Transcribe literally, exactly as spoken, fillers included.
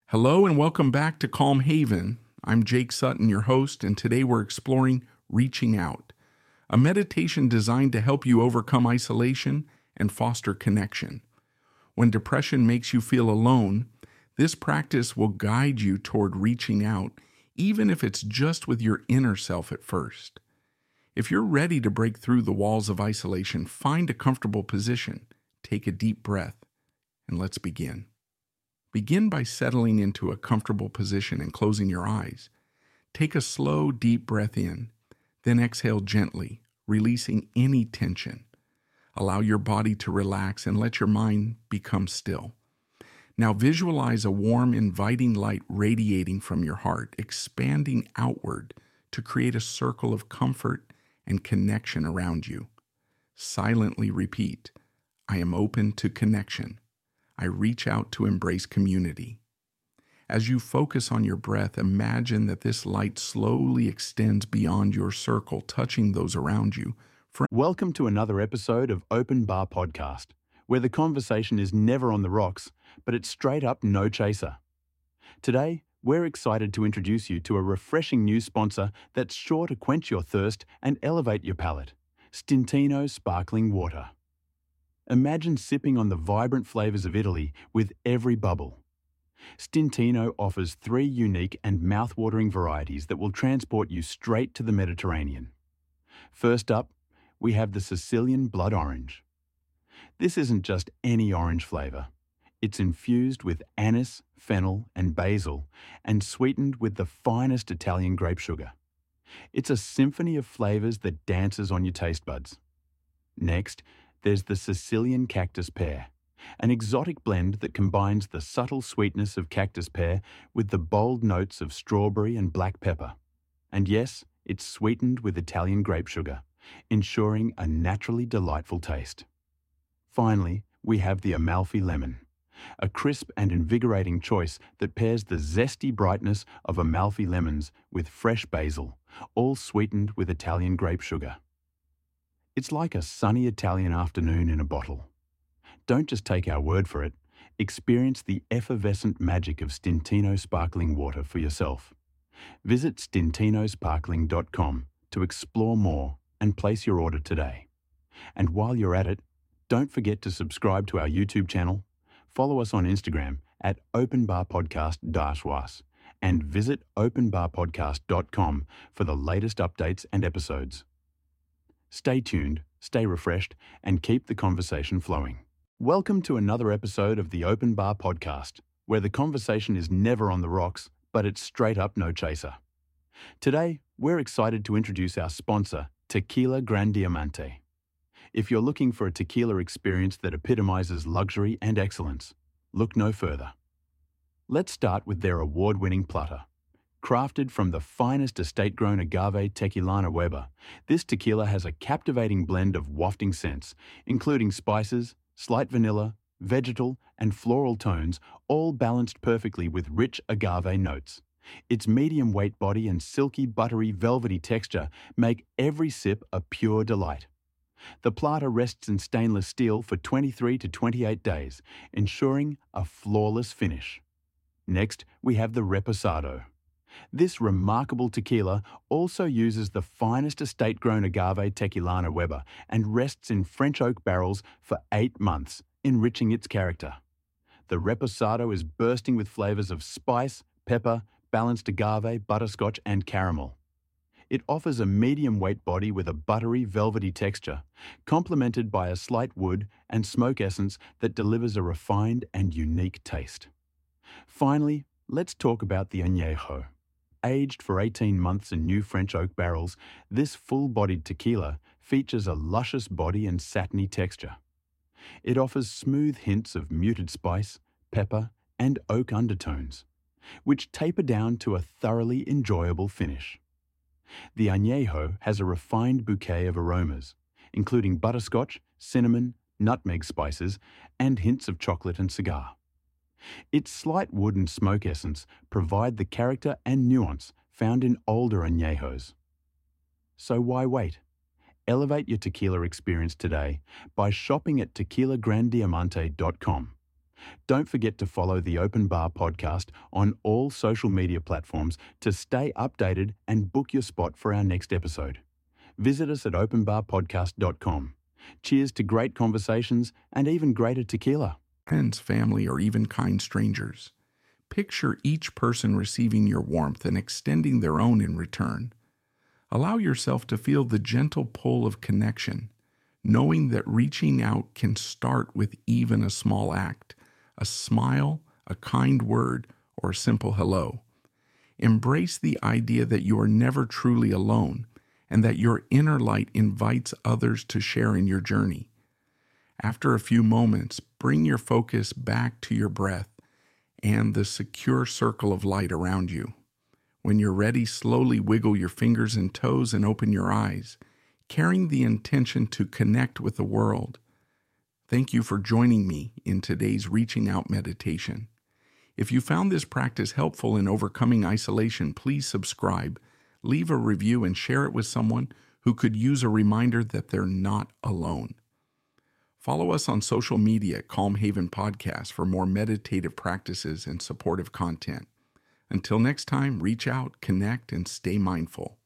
Hello and welcome back to Calm Haven. I'm Jake Sutton, your host, and today we're exploring Reaching Out, a meditation designed to help you overcome isolation and foster connection. When depression makes you feel alone, this practice will guide you toward reaching out, even if it's just with your inner self at first. If you're ready to break through the walls of isolation, find a comfortable position, take a deep breath, and let's begin. Begin by settling into a comfortable position and closing your eyes. Take a slow, deep breath in, then exhale gently, releasing any tension. Allow your body to relax and let your mind become still. Now visualize a warm, inviting light radiating from your heart, expanding outward to create a circle of comfort and connection around you. Silently repeat, I am open to connection. I reach out to embrace community. As you focus on your breath, imagine that this light slowly extends beyond your circle, touching those around you. For- Welcome to another episode of Open Bar Podcast, where the conversation is never on the rocks, but it's straight up no chaser. Today, we're excited to introduce you to a refreshing new sponsor that's sure to quench your thirst and elevate your palate, Stintino Sparkling Water. Imagine sipping on the vibrant flavors of Italy with every bubble. Stintino offers three unique and mouth-watering varieties that will transport you straight to the Mediterranean. First up, we have the Sicilian Blood Orange. This isn't just any orange flavor. It's infused with anise, fennel, and basil, and sweetened with the finest Italian grape sugar. It's a symphony of flavors that dances on your taste buds. Next, there's the Sicilian Cactus Pear, an exotic blend that combines the subtle sweetness of cactus pear with the bold notes of strawberry and black pepper. And yes, it's sweetened with Italian grape sugar, ensuring a naturally delightful taste. Finally, we have the Amalfi Lemon, a crisp and invigorating choice that pairs the zesty brightness of Amalfi lemons with fresh basil, all sweetened with Italian grape sugar. It's like a sunny Italian afternoon in a bottle. Don't just take our word for it. Experience the effervescent magic of Stintino Sparkling Water for yourself. Visit stintino sparkling dot com to explore more and place your order today. And while you're at it, don't forget to subscribe to our YouTube channel, follow us on Instagram at openbarpodcast-was, and visit open bar podcast dot com for the latest updates and episodes. Stay tuned, stay refreshed, and keep the conversation flowing. Welcome to another episode of the Open Bar Podcast, where the conversation is never on the rocks, but it's straight up no chaser. Today, we're excited to introduce our sponsor, Tequila Gran Diamante. If you're looking for a tequila experience that epitomizes luxury and excellence, look no further. Let's start with their award-winning platter. Crafted from the finest estate-grown agave Tequilana Weber, this tequila has a captivating blend of wafting scents, including spices, slight vanilla, vegetal, and floral tones, all balanced perfectly with rich agave notes. Its medium-weight body and silky, buttery, velvety texture make every sip a pure delight. The platter rests in stainless steel for twenty-three to twenty-eight days, ensuring a flawless finish. Next, we have the Reposado. This remarkable tequila also uses the finest estate-grown agave Tequilana Weber and rests in French oak barrels for eight months, enriching its character. The Reposado is bursting with flavors of spice, pepper, balanced agave, butterscotch, and caramel. It offers a medium-weight body with a buttery, velvety texture, complemented by a slight wood and smoke essence that delivers a refined and unique taste. Finally, let's talk about the Añejo. Aged for eighteen months in new French oak barrels, this full-bodied tequila features a luscious body and satiny texture. It offers smooth hints of muted spice, pepper, and oak undertones, which taper down to a thoroughly enjoyable finish. The Añejo has a refined bouquet of aromas, including butterscotch, cinnamon, nutmeg spices, and hints of chocolate and cigar. Its slight wood and smoke essence provide the character and nuance found in older añejos. So why wait? Elevate your tequila experience today by shopping at tequila gran diamante dot com. Don't forget to follow the Open Bar podcast on all social media platforms to stay updated and book your spot for our next episode. Visit us at open bar podcast dot com. Cheers to great conversations and even greater tequila. Friends, family, or even kind strangers. Picture each person receiving your warmth and extending their own in return. Allow yourself to feel the gentle pull of connection, knowing that reaching out can start with even a small act, a smile, a kind word, or a simple hello. Embrace the idea that you are never truly alone and that your inner light invites others to share in your journey. After a few moments, bring your focus back to your breath and the secure circle of light around you. When you're ready, slowly wiggle your fingers and toes and open your eyes, carrying the intention to connect with the world. Thank you for joining me in today's Reaching Out meditation. If you found this practice helpful in overcoming isolation, please subscribe, leave a review, and share it with someone who could use a reminder that they're not alone. Follow us on social media at Calm Haven Podcast for more meditative practices and supportive content. Until next time, reach out, connect, and stay mindful.